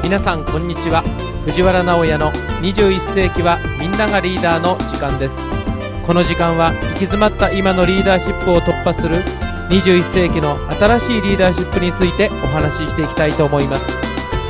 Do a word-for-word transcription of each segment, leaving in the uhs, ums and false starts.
皆さんこんにちは。藤原直哉のにじゅういっ世紀はみんながリーダーの時間です。この時間は行き詰まった今のリーダーシップを突破するにじゅういっ世紀の新しいリーダーシップについてお話ししていきたいと思います。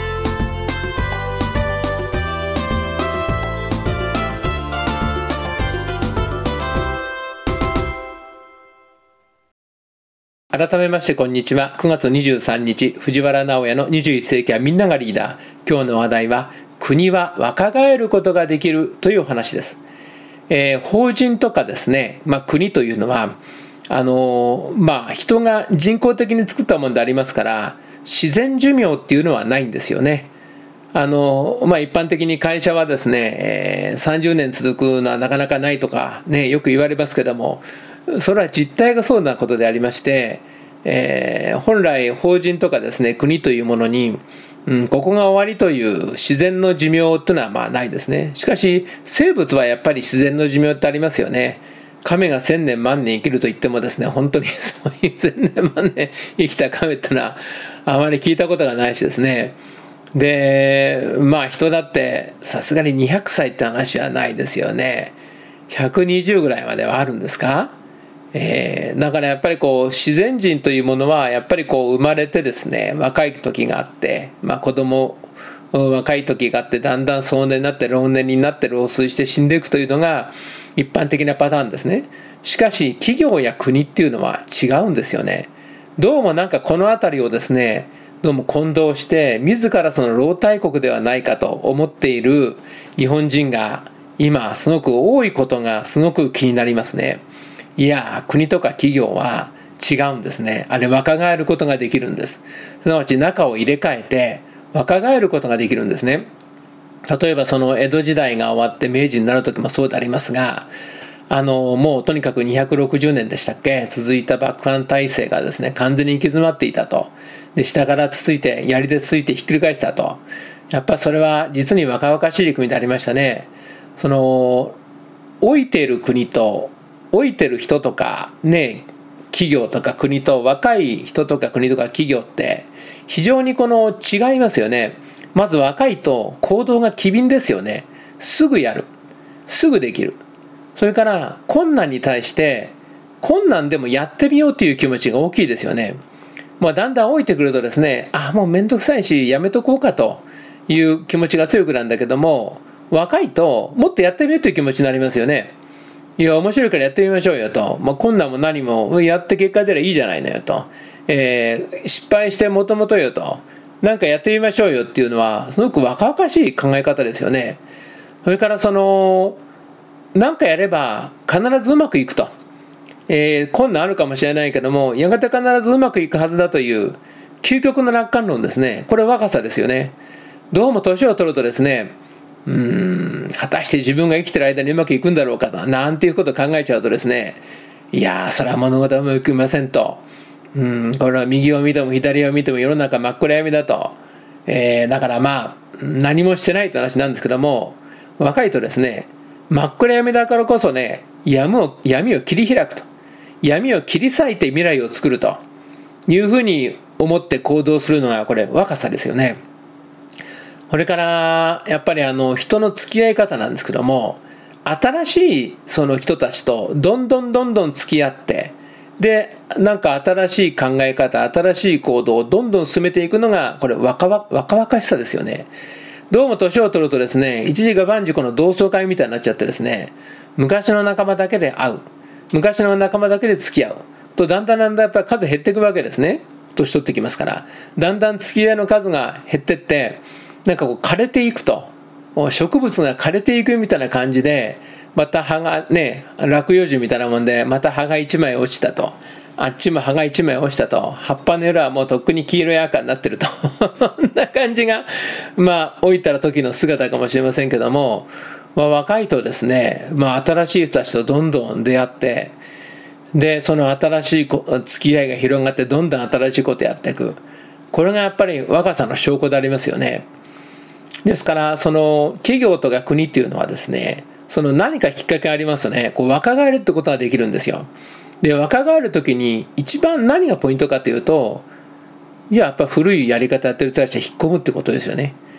改めましてこんにちは。くがつにじゅうさんにち、藤原直哉のにじゅういっ世紀はみんながリーダー。今日の話題は、国は若返ることができるというお話です。えー、法人とかですね、まあ、国というのはあのー、まあ人が人工的に作ったものでありますから、自然寿命っていうのはないんですよね。あのー、まあ一般的に会社はですね、えー、さんじゅうねん続くのはなかなかないとかね、よく言われますけども、それは実態がそうなことでありまして、えー、本来法人とかですね、国というものに、うん、ここが終わりという自然の寿命というのはまあないですね。しかし生物はやっぱり自然の寿命ってありますよね。亀が千年万年生きると言ってもですね、本当にそういう千年万年生きた亀っていうのはあまり聞いたことがないしですね。でまあ人だってさすがににひゃくさいって話はないですよね。ひゃくにじゅうぐらいまではあるんですか。えー、だからやっぱりこう自然人というものはやっぱりこう生まれてですね、若い時があって、まあ、子供若い時があって、だんだん壮年になって老年になって老衰して死んでいくというのが一般的なパターンですね。しかし企業や国っていうのは違うんですよね。どうもなんかこの辺りをですね、どうも混同して自らその老大国ではないかと思っている日本人が今すごく多いことがすごく気になりますね。いや、国とか企業は違うんですね。あれ若返ることができるんです。すなわち中を入れ替えて若返ることができるんですね。例えばその江戸時代が終わって明治になる時もそうでありますが、あのもうとにかくにひゃくろくじゅうねんでしたっけ、続いた幕藩体制がですね、完全に行き詰まっていたと。で下からつついて槍でつついてひっくり返したと。やっぱそれは実に若々しい国でありましたね。その老いている国と老いてる人とかね、企業とか国と若い人とか国とか企業って非常にこの違いますよね。まず若いと行動が機敏ですよね。すぐやる、すぐできる。それから困難に対して困難でもやってみようという気持ちが大きいですよね。まあ、だんだん老いてくるとですね、あもうめんどくさいしやめとこうかという気持ちが強くなるんだけども、若いともっとやってみようという気持ちになりますよね。いや面白いからやってみましょうよと、まあ、困難も何もやって結果出ればいいじゃないのよと、えー、失敗してもともとよと、なんかやってみましょうよっていうのはすごく若々しい考え方ですよね。それからそのなんかやれば必ずうまくいくと、えー、困難あるかもしれないけどもやがて必ずうまくいくはずだという究極の楽観論ですね。これ若さですよね。どうも年を取るとですね、うーん果たして自分が生きてる間にうまくいくんだろうかとなんていうことを考えちゃうとですね、いやーそれは物事はうまくいきませんと、うんこれは右を見ても左を見ても世の中真っ暗闇だと、えー、だからまあ何もしてないという話なんですけども、若いとですね、真っ暗闇だからこそね、闇を闇を切り開くと、闇を切り裂いて未来を作るというふうに思って行動するのがこれ若さですよね。これからやっぱりあの人の付き合い方なんですけども、新しいその人たちとどんどんどんどん付き合って、でなんか新しい考え方、新しい行動をどんどん進めていくのがこれ若々若々しさですよね。どうも年を取るとですね、一時が万事この同窓会みたいになっちゃってですね、昔の仲間だけで会う、昔の仲間だけで付き合うと、だんだんだんだんやっぱり数減っていくわけですね。年取ってきますから、だんだん付き合いの数が減ってって、なんかこう枯れていくと、植物が枯れていくみたいな感じで、また葉がね、落葉樹みたいなもんでまた葉が一枚落ちたと、あっちも葉が一枚落ちたと、葉っぱの色はもうとっくに黄色い赤になってるとこんな感じがまあ老いたら時の姿かもしれませんけども、まあ、若いとですね、まあ、新しい人たちとどんどん出会って、でその新しい付き合いが広がってどんどん新しいことやっていく、これがやっぱり若さの証拠でありますよね。ですからその企業とか国っていうのはですね、その何かきっかけがありますとね、こう若返るってことができるんですよ。で若返る時に一番何がポイントかというと、いややっぱ古いやり方やってる人たちは引っ込むってことですよね。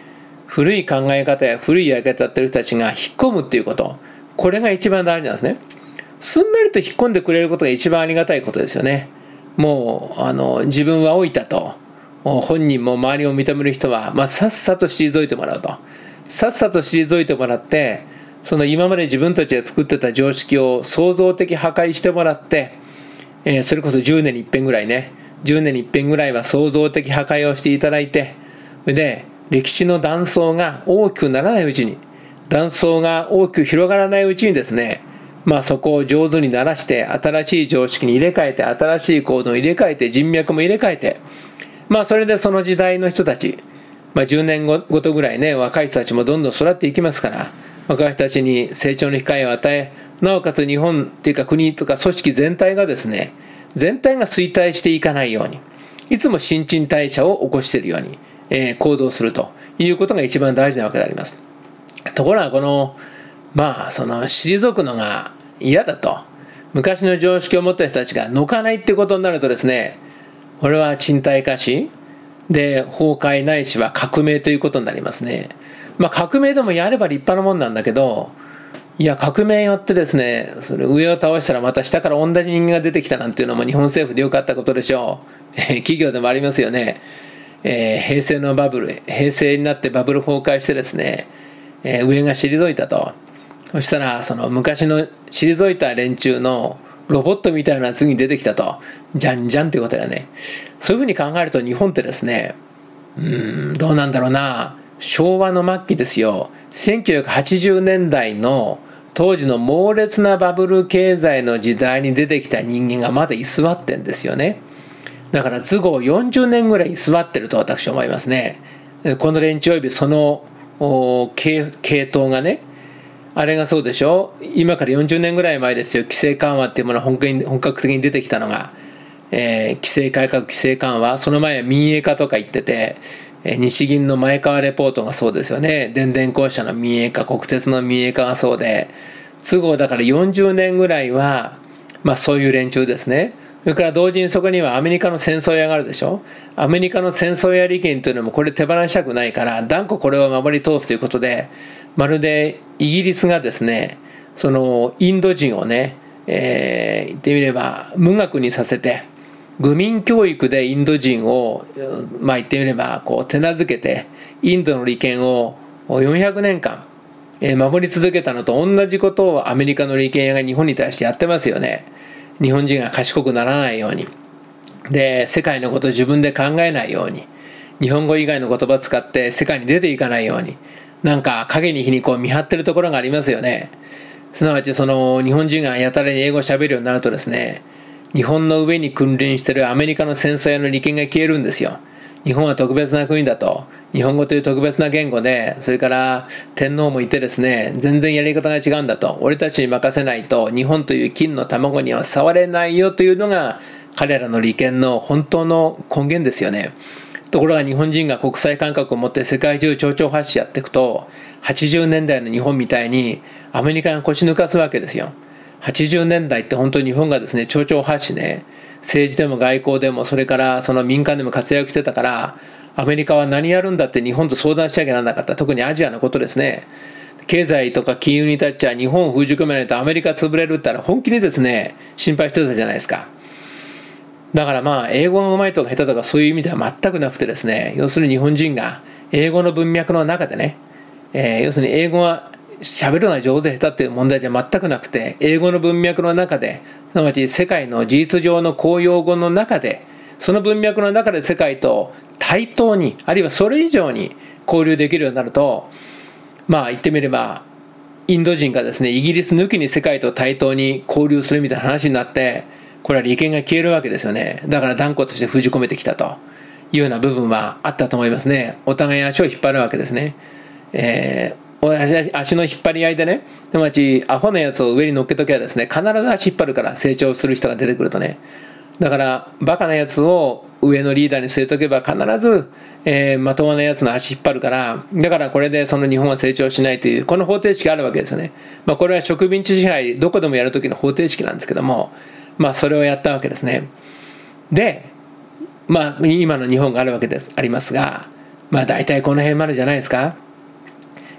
古い考え方や古いやり方やってる人たちが引っ込むっていうこと、これが一番大事なんですね。すんなりと引っ込んでくれることが一番ありがたいことですよね。もうあの自分は老いたと、本人も周りを認める人は、まあ、さっさと退いてもらうと、さっさと退いてもらって、その今まで自分たちが作ってた常識を創造的破壊してもらって、えー、それこそじゅうねんに一遍ぐらいね、じゅうねんに一遍ぐらいは創造的破壊をしていただいて、で歴史の断層が大きくならないうちに、断層が大きく広がらないうちにですね、まあそこを上手にならして新しい常識に入れ替えて、新しい行動を入れ替えて、人脈も入れ替えて、まあそれでその時代の人たち、まあ、じゅうねんごとぐらいね、若い人たちもどんどん育っていきますから、若い人たちに成長の機会を与え、なおかつ日本っていうか国とか組織全体がですね、全体が衰退していかないように、いつも新陳代謝を起こしているように、えー、行動するということが一番大事なわけであります。ところがこのまあその退くのが嫌だと、昔の常識を持った人たちが抜かないってことになるとですね、これは賃貸化しで崩壊ないしは革命ということになりますね。まあ革命でもやれば立派なもんなんだけど、いや革命によってですね、それ上を倒したらまた下から同じ人間が出てきたなんていうのも日本政府でよかったことでしょう。企業でもありますよね。えー、平成のバブル、平成になってバブル崩壊してですね、えー、上が退いたと。そしたらその昔の退いた連中のロボットみたいなのが次に出てきたと、じゃんじゃんっていうことだよね。そういうふうに考えると日本ってですね、うーんどうなんだろうな、昭和の末期ですよ、せんきゅうひゃくはちじゅうねんだいの当時の猛烈なバブル経済の時代に出てきた人間がまだ居座ってんですよね。だから都合よんじゅうねんぐらい居座ってると私は思いますね。この連中およびその系, 系統がね、あれがそうでしょ、今からよんじゅうねんぐらい前ですよ、規制緩和っていうものが 本, 本格的に出てきたのが、えー、規制改革規制緩和、その前は民営化とか言ってて、えー、日銀の前川レポートがそうですよね、電電公社の民営化、国鉄の民営化がそうで、都合だからよんじゅうねんぐらいはまあそういう連中ですね。それから同時にそこにはアメリカの戦争屋があるでしょ。アメリカの戦争屋利権というのもこれ手放したくないから断固これを守り通すということで、まるでイギリスがですね、そのインド人をね、えー、言ってみれば無学にさせて、愚民教育でインド人をまあ言ってみればこう手なずけて、インドの利権をよんひゃくねんかん守り続けたのと同じことをアメリカの利権屋が日本に対してやってますよね。日本人が賢くならないように、で世界のことを自分で考えないように、日本語以外の言葉を使って世界に出ていかないように、なんか影に日にこう見張ってるところがありますよね。すなわちその日本人がやたらに英語を喋るようになるとですね、日本の上に君臨しているアメリカの戦争屋の利権が消えるんですよ。日本は特別な国だと、日本語という特別な言語で、それから天皇もいてですね、全然やり方が違うんだと、俺たちに任せないと日本という金の卵には触れないよというのが彼らの利権の本当の根源ですよね。ところが日本人が国際感覚を持って世界中丁々発止やっていくと、はちじゅうねんだいの日本みたいにアメリカが腰抜かすわけですよ。はちじゅうねんだいって本当に日本がですね、丁々発止ね、政治でも外交でもそれからその民間でも活躍してたから、アメリカは何やるんだって日本と相談しなきゃならなかった。特にアジアのことですね。経済とか金融に立っちゃ日本を封じ込めないとアメリカ潰れるって言ったら本気にですね心配してたじゃないですか。だからまあ英語がうまいとか下手とかそういう意味では全くなくてですね、要するに日本人が英語の文脈の中でね、えー、要するに英語は喋るのが上手下手っていう問題じゃ全くなくて、英語の文脈の中で、すなわち世界の事実上の公用語の中で、その文脈の中で世界と対等に、あるいはそれ以上に交流できるようになると、まあ言ってみればインド人がですね、イギリス抜きに世界と対等に交流するみたいな話になって、これは利権が消えるわけですよね。だから断固として封じ込めてきたというような部分はあったと思いますね。お互い足を引っ張るわけですね。えー足の引っ張り合いでね、すなわちアホなやつを上に乗っけときはですね、必ず足引っ張るから、成長する人が出てくるとね。だからバカなやつを上のリーダーに据えとけば必ず、えー、まともなやつの足引っ張るから、だからこれでその日本は成長しないというこの方程式があるわけですよね。まあこれは植民地支配どこでもやるときの方程式なんですけども、まあそれをやったわけですね。で、まあ今の日本があるわけですありますが、まあ大体この辺までじゃないですか。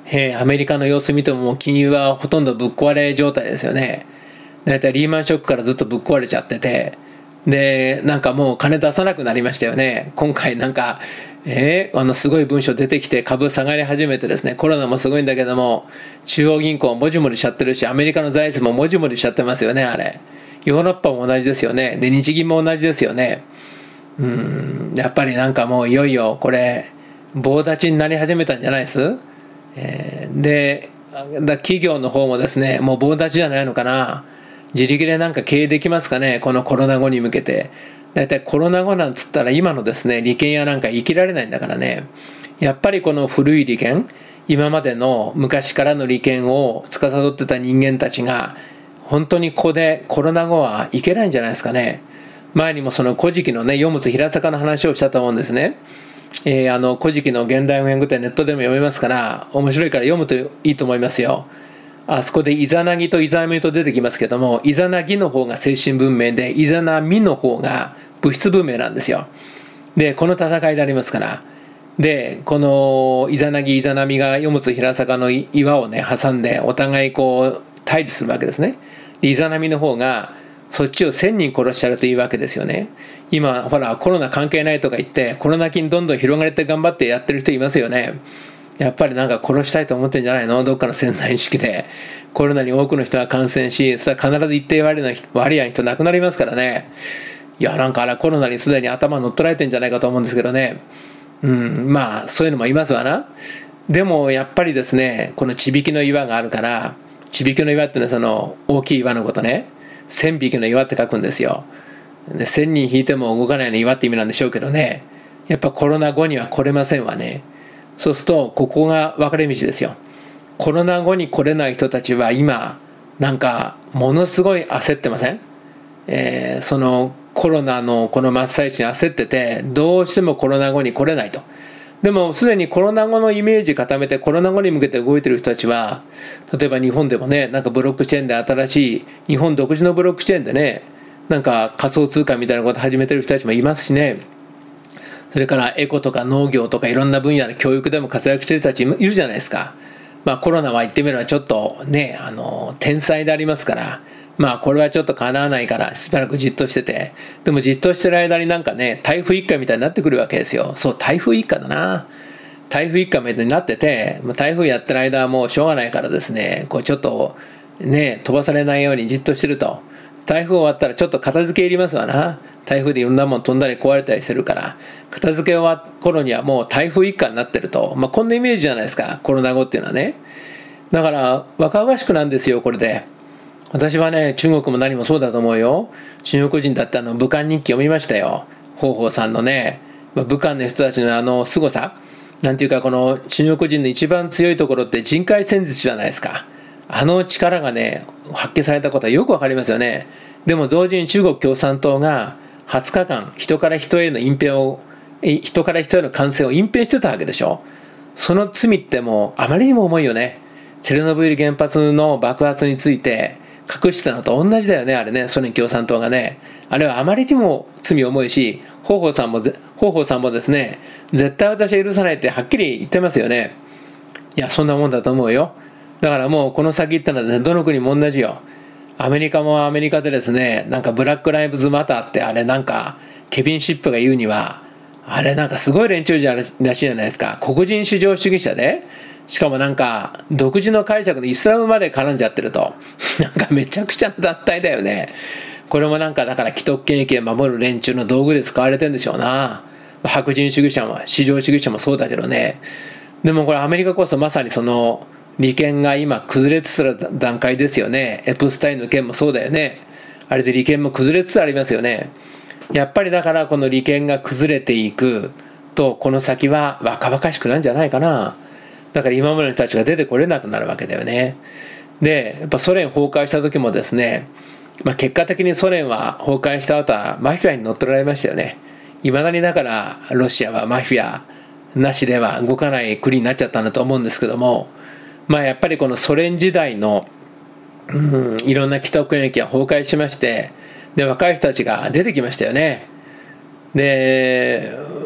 えー、アメリカの様子見ても金融はほとんどぶっ壊れ状態ですよね。だいたいリーマンショックからずっとぶっ壊れちゃってて、でなんかもう金出さなくなりましたよね。今回なんか、えー、あのすごい文書出てきて株下がり始めてですね、コロナもすごいんだけども中央銀行もじもりしちゃってるし、アメリカの財政ももじもりしちゃってますよね。あれヨーロッパも同じですよね。で日銀も同じですよね。うーんやっぱりなんかもういよいよこれ棒立ちになり始めたんじゃないです、えー、でだ企業の方もですねもう棒立ちじゃないのかな。自力でなんか経営できますかね、このコロナ後に向けて。だいたいコロナ後なんつったら今のですね利権やなんか生きられないんだからね。やっぱりこの古い利権、今までの昔からの利権を司ってた人間たちが本当にここでコロナ後はいけないんじゃないですかね。前にもその古事記のね読む平坂の話をしたと思うんですね。えー、あの古事記の現代語訳ってネットでも読めますから面白いから読むといいと思いますよ。あそこでイザナギとイザミと出てきますけども、イザナギの方が精神文明でイザナミの方が物質文明なんですよ。でこの戦いでありますから。でこのイザナギイザナミが読む平坂の岩をね挟んでお互いこう対峙するわけですね。でイザナミの方がそっちをせんにん殺しちゃうというわけですよね。今ほらコロナ関係ないとか言ってコロナ菌どんどん広がれて頑張ってやってる人いますよね。やっぱりなんか殺したいと思ってんじゃないの、どっかの潜在意識で。コロナに多くの人が感染し、それは必ず一定割合の人割合の人亡くなりますからね。いやなんかあれコロナにすでに頭乗っ取られてんじゃないかと思うんですけどね。うんまあそういうのもいますわな。でもやっぱりですねこのちびきの岩があるから、ちびきの岩っていうのはその大きい岩のことね、千匹の岩って書くんですよ。で千人引いても動かないの岩って意味なんでしょうけどね。やっぱコロナ後には来れませんわね。そうするとここが分かれ道ですよ。コロナ後に来れない人たちは今なんかものすごい焦ってません？えー、そのコロナのこの真っ最中に焦っててどうしてもコロナ後に来れないと。でもすでにコロナ後のイメージ固めてコロナ後に向けて動いてる人たちは、例えば日本でもねなんかブロックチェーンで新しい日本独自のブロックチェーンでねなんか仮想通貨みたいなこと始めてる人たちもいますしね。それからエコとか農業とかいろんな分野の教育でも活躍してる人たちいるじゃないですか。まあコロナは言ってみればちょっとねあの天才でありますから、まあこれはちょっとかなわないからしばらくじっとしてて、でもじっとしてる間になんかね台風一過みたいになってくるわけですよ。そう台風一過だな。台風一過みたいになってて、台風やってる間はもうしょうがないからですねこうちょっとね飛ばされないようにじっとしてると、台風終わったらちょっと片付けいりますわな。台風でいろんなもん飛んだり壊れたりしてるから片付け終わった頃にはもう台風一過になってると、まあ、こんなイメージじゃないですかコロナ後っていうのはね。だから若々しくなんですよこれで。私はね中国も何もそうだと思うよ。中国人だってあの武漢日記読みましたよ。方法さんのね、まあ、武漢の人たちのあの凄さなんていうか、この中国人の一番強いところって人海戦術じゃないですか。あの力がね発揮されたことはよくわかりますよね。でも同時に中国共産党がはつかかん人から人への隠蔽を人から人への感染を隠蔽してたわけでしょ。その罪ってもうあまりにも重いよね。チェルノブイリ原発の爆発について隠してたのと同じだよねあれね、ソ連共産党がね。あれはあまりにも罪重いし、方法さんも方法さんもですね絶対私は許さないってはっきり言ってますよね。いやそんなもんだと思うよ。だからもうこの先言ったら、ね、どの国も同じよ。アメリカもアメリカでですねなんかブラックライブズマターってあれなんかケビン・シップが言うにはあれなんかすごい連中じゃらしいじゃないですか。黒人至上主義者でしかもなんか独自の解釈のイスラムまで絡んじゃってるとなんかめちゃくちゃな脱退だよね。これもなんかだから既得権益を守る連中の道具で使われてるんでしょうな。白人主義者も至上主義者もそうだけどね。でもこれアメリカこそまさにその利権が今崩れつつある段階ですよね。エプスタインの件もそうだよね。あれで利権も崩れつつありますよね。やっぱりだからこの利権が崩れていくとこの先は若々しくなんじゃないかな。だから今までの人たちが出てこれなくなるわけだよね。でやっぱソ連崩壊した時もですね、まあ、結果的にソ連は崩壊した後はマフィアに乗っ取られましたよね。いまだにだからロシアはマフィアなしでは動かない国になっちゃったんだと思うんですけども、まあやっぱりこのソ連時代の、うん、いろんな既得権益が崩壊しまして、で若い人たちが出てきましたよね。で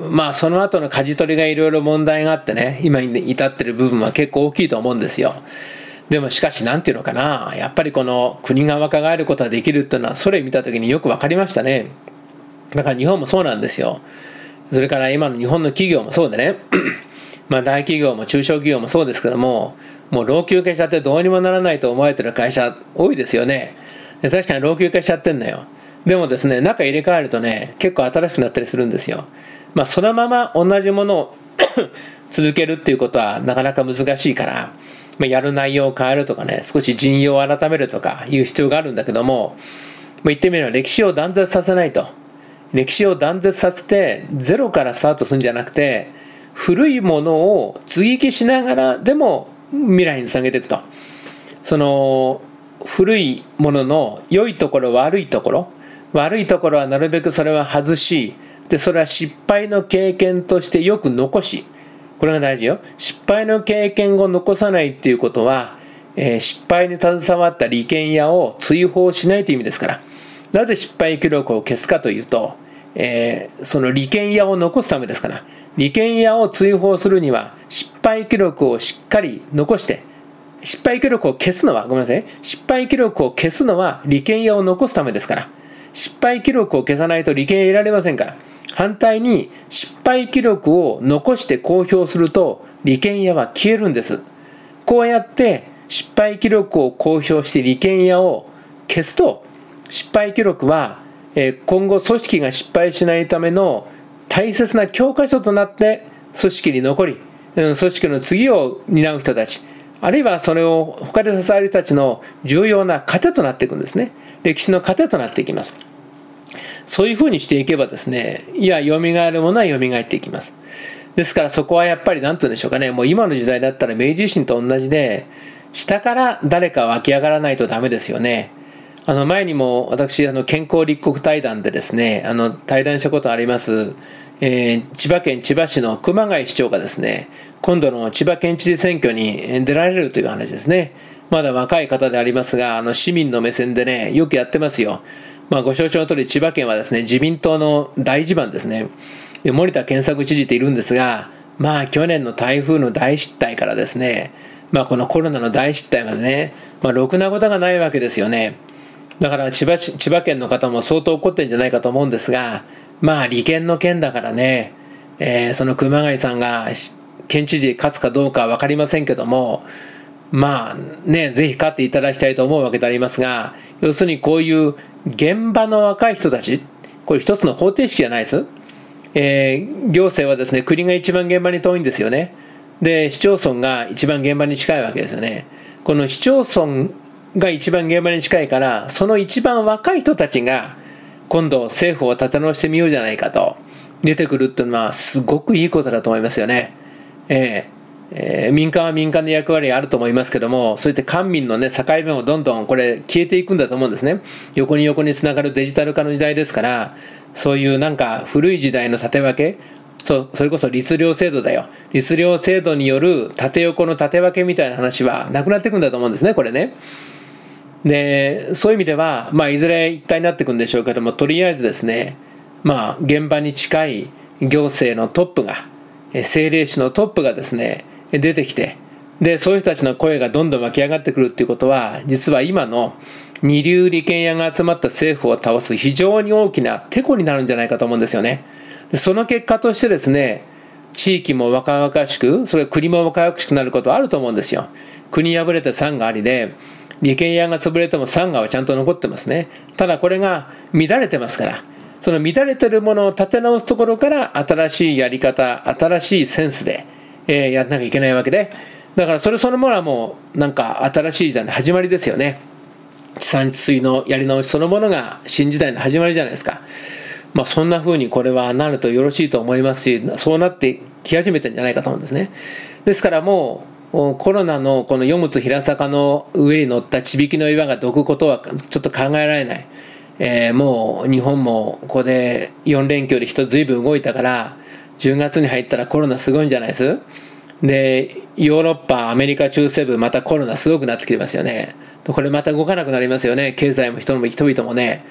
まあその後の舵取りがいろいろ問題があってね、今に至ってる部分は結構大きいと思うんですよ。でもしかしなんていうのかな、やっぱりこの国が若返ることができるっていうのはそれ見た時によく分かりましたね。だから日本もそうなんですよ。それから今の日本の企業もそうでねまあ大企業も中小企業もそうですけども、もう老朽化しちゃってどうにもならないと思われてる会社多いですよね。で確かに老朽化しちゃってんのよ。でもですね、中入れ替えるとね、結構新しくなったりするんですよ。まあそのまま同じものを続けるっていうことはなかなか難しいから、まあ、やる内容を変えるとかね、少し陣容を改めるとかいう必要があるんだけども、まあ、言ってみれば歴史を断絶させないと。歴史を断絶させてゼロからスタートするんじゃなくて、古いものを追撃しながらでも未来につなげていくと。その古いものの良いところ悪いところ悪いところはなるべくそれは外し、でそれは失敗の経験としてよく残し、これが大事よ。失敗の経験を残さないっていうことは、えー、失敗に携わった利権屋を追放しないという意味ですから。なぜ失敗記録を消すかというと、えー、その利権屋を残すためですから。利権屋を追放するには失敗記録をしっかり残して、失敗記録を消すのはごめんなさい失敗記録を消すのは利権屋を残すためですから。失敗記録を消さないと利権得られませんから。反対に失敗記録を残して公表すると利権屋は消えるんです。こうやって失敗記録を公表して利権屋を消すと、失敗記録は今後組織が失敗しないための大切な教科書となって組織に残り、組織の次を担う人たち、あるいはそれを他で支える人たちの重要な糧となっていくんですね。歴史の糧となっていきます。そういうふうにしていけばですね、いや、蘇るものは蘇っていきます。ですからそこはやっぱり何て言うんでしょうかね、もう今の時代だったら明治維新と同じで、下から誰か湧き上がらないとダメですよね。あの前にも私、あの健康立国対談でですね、あの対談したことあります、えー、千葉県千葉市の熊谷市長がですね、今度の千葉県知事選挙に出られるという話ですね。まだ若い方でありますが、あの市民の目線でね、よくやってますよ。まあ、ご承知の通り千葉県はですね、自民党の大地盤ですね。で森田健作知事っているんですが、まあ去年の台風の大失態からですね、まあこのコロナの大失態までね、まあろくなことがないわけですよね。だから千葉市、千葉県の方も相当怒ってるんじゃないかと思うんですが、まあ利権の県だからね、えー、その熊谷さんが県知事勝つかどうかは分かりませんけども、まあね、ぜひ勝っていただきたいと思うわけでありますが、要するにこういう現場の若い人たち、これ一つの方程式じゃないです。えー、行政はですね、国が一番現場に遠いんですよね。で、市町村が一番現場に近いわけですよね。この市町村が一番現場に近いから、その一番若い人たちが今度政府を立て直してみようじゃないかと出てくるっていうのはすごくいいことだと思いますよね。えーえー、民間は民間の役割があると思いますけども、そういった官民のね境目をどんどんこれ消えていくんだと思うんですね。横に横につながるデジタル化の時代ですから、そういうなんか古い時代の縦分け、そ, それこそ律令制度だよ。律令制度による縦横の縦分けみたいな話はなくなっていくんだと思うんですね、これね。で、そういう意味では、まあ、いずれ一体になっていくんでしょうけども、とりあえずですね、まあ、現場に近い行政のトップが、政令市のトップがですね、出てきて、で、そういう人たちの声がどんどん湧き上がってくるっていうことは、実は今の二流利権屋が集まった政府を倒す非常に大きなテコになるんじゃないかと思うんですよね。でその結果としてですね、地域も若々しく、それ国も若々しくなることはあると思うんですよ。国破れて山がありで、利権屋が潰れても山河はちゃんと残ってますね。ただこれが乱れてますから、その乱れてるものを立て直すところから新しいやり方、新しいセンスで、えー、やらなきゃいけないわけで、だからそれそのものはもうなんか新しい時代の始まりですよね。地産地水のやり直しそのものが新時代の始まりじゃないですか。まあそんな風にこれはなるとよろしいと思いますし、そうなってき始めてるんじゃないかと思うんですね。ですからもうコロナのこの四物平坂の上に乗ったちびきの岩がどくことはちょっと考えられない。えー、もう日本もここでよん連休で人ずいぶん動いたから、じゅうがつに入ったらコロナすごいんじゃないです。でヨーロッパアメリカ中西部またコロナすごくなってきてますよね。これまた動かなくなりますよね。経済も人も人々もね。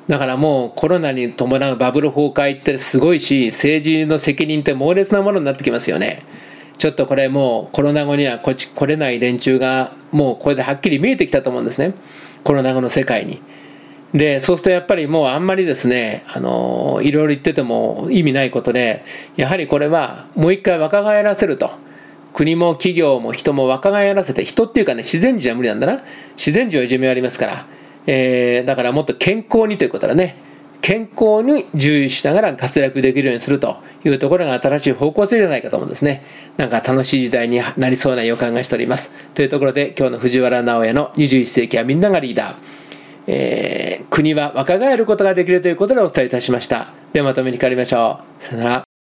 だからもうコロナに伴うバブル崩壊ってすごいし、政治の責任って猛烈なものになってきますよね。ちょっとこれもうコロナ後にはこっち来れない連中がもうこれではっきり見えてきたと思うんですね、コロナ後の世界に。でそうするとやっぱりもうあんまりですね、あのいろいろ言ってても意味ないことで、やはりこれはもう一回若返らせると。国も企業も人も若返らせて、人っていうかね、自然寿は無理なんだな。自然寿は寿命ありますから、えー、だからもっと健康にということだね。健康に従事しながら活躍できるようにするというところが新しい方向性じゃないかと思うんですね。なんか楽しい時代になりそうな予感がしております。というところで今日の藤原直哉のにじゅういっ世紀はみんながリーダー、えー、国は若返ることができるということでお伝えいたしました。ではまとめに変わりましょう。さよなら。